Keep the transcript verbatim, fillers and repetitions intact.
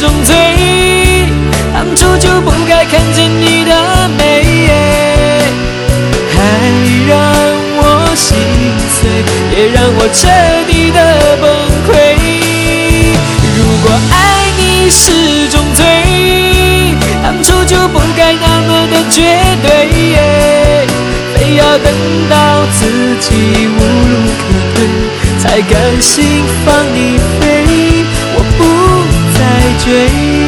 种罪，当初就不该看见你的美，还让我心碎，也让我彻底的崩溃。如果爱你是种罪，当初就不该那么的绝对，非要等到自己无路可退，才甘心放你飞，我不再追。